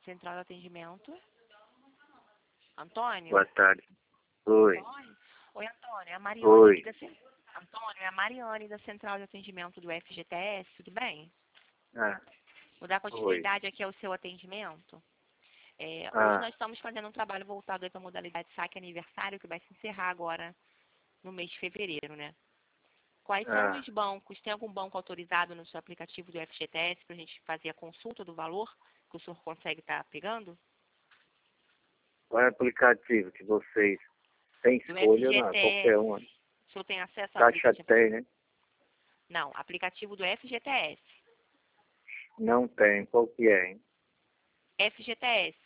Central de Atendimento. Antônio? Boa tarde. Oi. Antônio? Oi, Antônio. É a Mariane Oi. aqui Antônio, é a Mariane da Central de Atendimento do FGTS, tudo bem? Ah, Vou dar oi. continuidade aqui ao seu atendimento. Hoje Ah, nós estamos fazendo um trabalho voltado para a modalidade saque aniversário, que vai se encerrar agora no mês de fevereiro, né? Quais são ah. os bancos? Tem algum banco autorizado no seu aplicativo do FGTS para a gente fazer a consulta do valor que o senhor consegue estar pegando? Qual é o aplicativo que vocês têm Do escolha ou não? FGTS. Qualquer um. O senhor tem acesso ao Caixa aplicativo? tem, né? Não, aplicativo do FGTS. Não tem. Qual que é, hein? FGTS.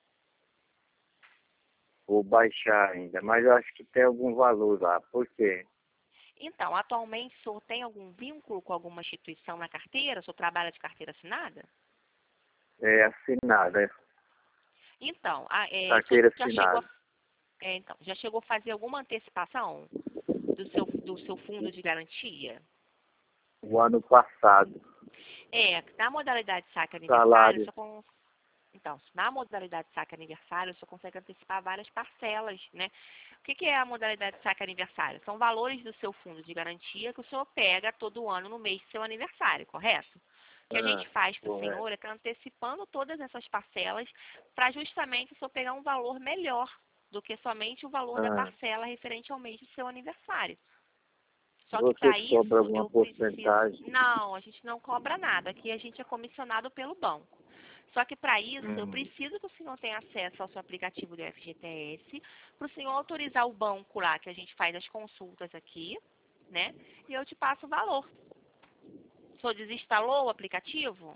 Vou baixar ainda, mas eu acho que tem algum valor lá. Por quê? Então, atualmente o senhor tem algum vínculo com alguma instituição na carteira? O senhor trabalha de carteira assinada? É assinado, é Então, o senhor carteira já chegou assinada. já chegou a fazer alguma antecipação do seu fundo de garantia? O ano passado. Na modalidade saque aniversário, Salário. então, na modalidade saque aniversário, você consegue antecipar várias parcelas, né? O que é a modalidade saque aniversário? São valores do seu fundo de garantia que o senhor pega todo ano no mês do seu aniversário, correto? O que a gente faz para o Correto. senhor é que antecipando todas essas parcelas para justamente o senhor pegar um valor melhor do que somente o valor da parcela referente ao mês do seu aniversário. Só que Vocês para isso cobram alguma eu preciso... porcentagem? Não, a gente não cobra nada. Aqui a gente é comissionado pelo banco. Só que para isso eu preciso que o senhor tenha acesso ao seu aplicativo do FGTS, para o senhor autorizar o banco lá, que a gente faz as consultas aqui, né? E eu te passo o valor. O senhor desinstalou o aplicativo?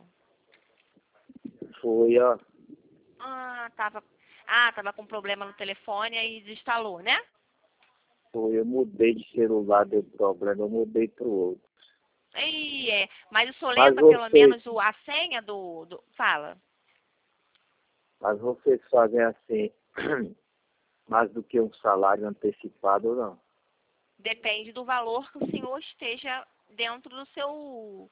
Foi, ó. Tava com problema no telefone e desinstalou, né? Foi, eu mudei de celular, deu problema, eu mudei pro outro. Mas o senhor Mas lembra pelo vocês, menos a senha Fala. mas vocês fazem assim, mais do que um salário antecipado ou não? Depende do valor que o senhor esteja dentro do seu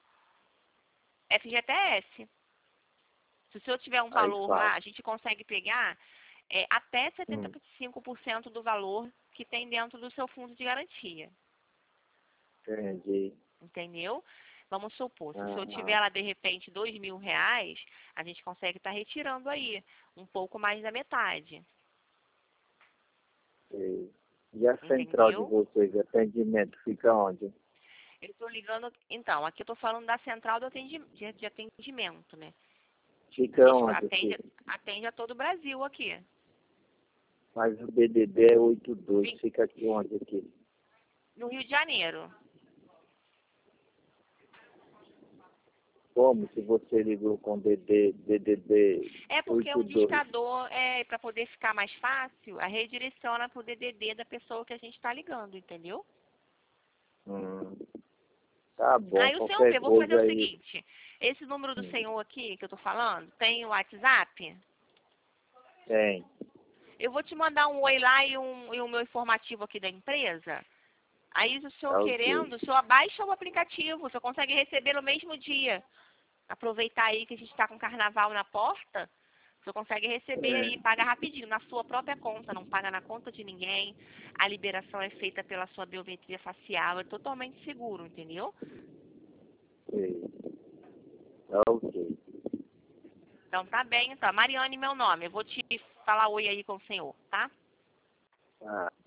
FGTS. Se o senhor tiver um Aí valor lá, faz. a gente consegue pegar até 75% do valor que tem dentro do seu fundo de garantia. Entendi. Entendeu? Vamos supor, se o senhor Ah, tiver lá de repente R$ 2.000, a gente consegue estar retirando aí um pouco mais da metade. sei. E a central de Entendeu? vocês, atendimento, fica onde? Eu estou ligando, então, aqui eu estou falando da central de atendimento, né? A Fica gente onde aqui? atende a todo o Brasil aqui. Mas o DDD é 82, fica aqui onde aqui? No Rio de Janeiro. Como se você ligou com DDD É porque é um 82? discador, para poder ficar mais fácil, a redireciona para o DDD da pessoa que a gente está ligando, entendeu? Tá bom, Aí o senhor qualquer vê, vou fazer coisa o aí. seguinte, esse número do senhor aqui, que eu estou falando, tem o WhatsApp? Tem. Eu vou te mandar um oi lá e o meu informativo aqui da empresa. Aí, se o senhor Tá ok. querendo, o senhor baixa o aplicativo, o senhor consegue receber no mesmo dia. Aproveitar aí que a gente está com carnaval na porta, você consegue receber aí, paga rapidinho, na sua própria conta, não paga na conta de ninguém. A liberação é feita pela sua biometria facial, é totalmente seguro, entendeu? Sei. Tá ok. Então tá bem, então. Mariane, meu nome. Eu vou te falar oi aí com o senhor, tá? Ah.